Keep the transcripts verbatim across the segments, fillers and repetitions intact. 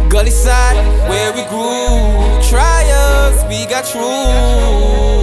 Gully side, where we grew. Trials, we got through.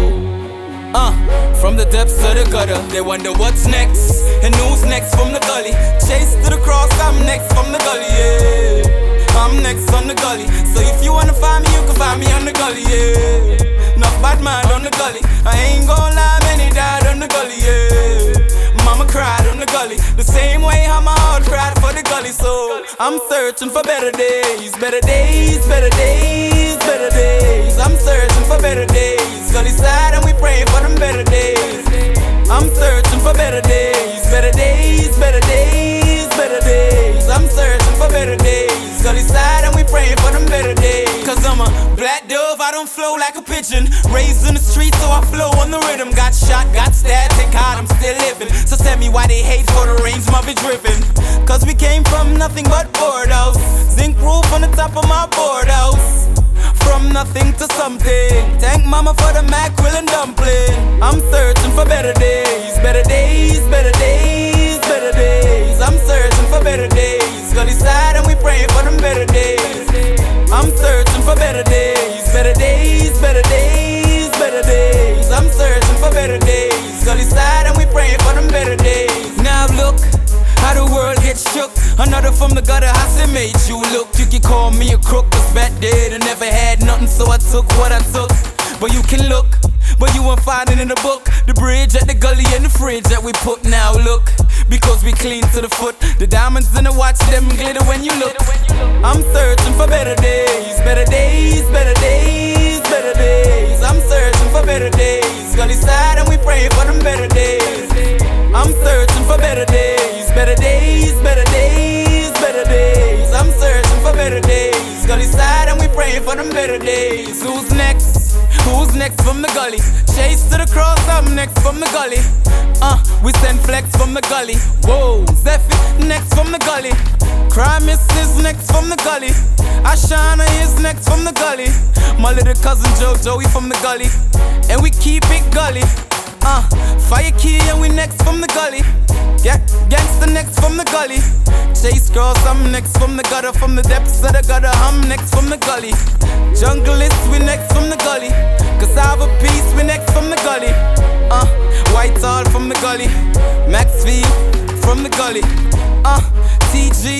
Uh, from the depths of the gutter, they wonder what's next and who's next from the gully. Chase to the cross, I'm next from the gully, yeah. I'm next on the gully. So if you wanna find me, you can find me on the gully, yeah. Enough bad mind on the gully. I ain't gon' lie, many died on the gully, yeah. Mama cried on the gully, the same way how my heart cried for the gully. So I'm searching for better days, better days, better days, better days. I'm searching for better days. Gully side and we praying for them better days. I'm searching for better days, better days, better days, better days. I'm searching for better days. Gully side and we praying for them better days. Cause I'm a black dove, I don't flow like a pigeon. Raised in the streets, so I flow on the rhythm. Got shot, got stabbed, thank God I'm still living. So tell me why they hate for the range, must be driven. Cause we came from nothing but board house. Zinc roof on the top of my board house. From nothing to something. Thank mama for the mackerel and dumpling. I'm searching for better days, better days, better days, better days. I'm searching for better days. Gully side and we praying for them better days. I'm searching for better days, better days, better days, better days. I'm searching for better days. Gully side and we praying for them better days. Now look how the world gets shook. Another from the gutter house, it made you look. You can call me a crook, cause back then I never had nothing, so I took what I took. But you can look, but you won't find it in the book. The bridge at the gully and the fridge that we put. Now look, because we clean to the foot. The diamonds in the watch, them glitter when you look. I'm searching for better days, better days, better days, better days. I'm searching for better days. Gully side and we praying for them better days. I'm searching for better days, better days, better days, better days. I'm searching for better days. Gully side and we praying for them better days. Who's next? Who's next from the gully? Chase to the cross, I'm next from the gully. Uh, we send flex from the gully. Whoa, Zephy, next from the gully. Crimis is next from the gully. Ashana is next from the gully. My little cousin Joe, Joey from the gully. And we keep it gully. Uh, Fire Key and we next from the gully. Yeah, gangsta next from the gully. Chase girls, I'm next from the gutter. From the depths of the gutter, I'm next from the gully. Junglist, we next from the gully. Cassava Peace, we next from the gully. Uh, Whitehall from the gully. Maxfield from the gully. Uh, T G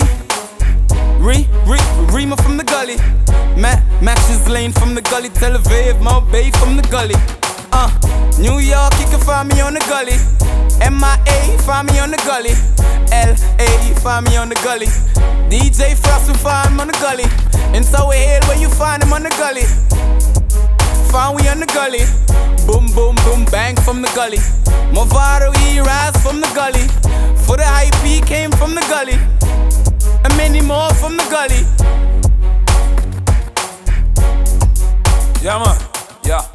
Re, Re, Rema from the gully. Ma Max's Lane from the gully. Tel Aviv, Mount Bay from the gully. Uh, New York, you can find me on the gully. M I A, find me on the gully. L A, find me on the gully. D J Frost, we find him on the gully. In Tower Hill, where you find him on the gully. Find we on the gully. Boom, boom, boom, bang from the gully. Movado, he rise from the gully. For the hype, he came from the gully. And many more from the gully. Yeah, man.